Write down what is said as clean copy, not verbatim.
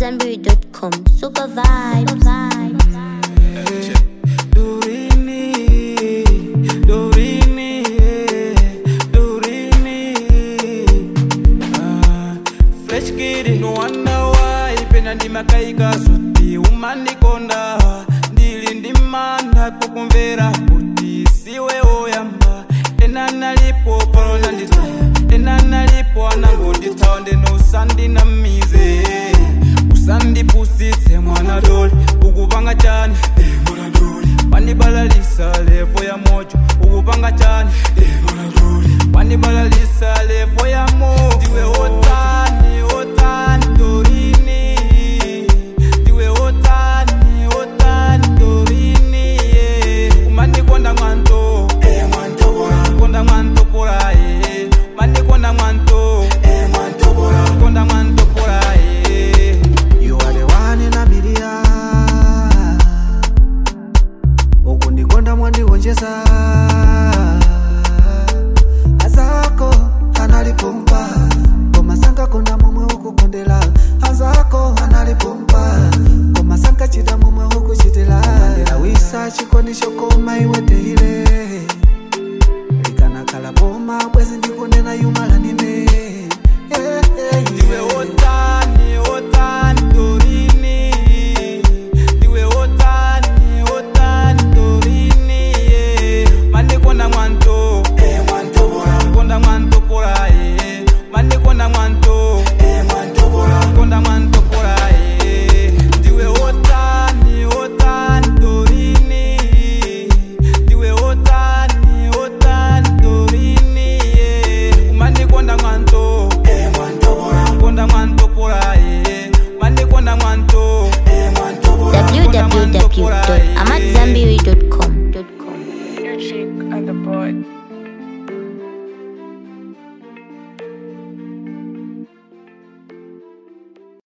AmadZanbury.com. Super vibes. Fresh kid, no wonder why pena ndimakaika suti umandikonda ndili ndimanda kukumvera kuti siwe oyamba ena nalipo pano ndita ena nalipo anangondita ndeno usandinamize usandipusitse mwana doli ukupanga chani pandibalalisa levo ya mocho ukupanga chani pandibalalisa levo ya mocho ndiwe otani otani dorini ndiwe otani otani dorini umandikonda mwanto konda mwanto pora mandikonda mwanto konda mwanto pora You are the one in a million. Ukundikonda mwandigonjesa azako analipompa komasanga konda momwe ukukondela azako analipompa komasanga chida momwe ukuchitela ndilawisa chikondi chokoma iwe teile likanakala boma bwezi ndikunena yumalanine ndiwe otani otani dorini ndiwe otani otani dorini mandikonda mwanto konda mwanto pora mandikonda mwanto konda mwanto pora ndiwe otani otani dorini ndiwe otani otani dorini umandikonda mwanto konda mwanto pora mandikonda mwanto www.AmadZanbury.com.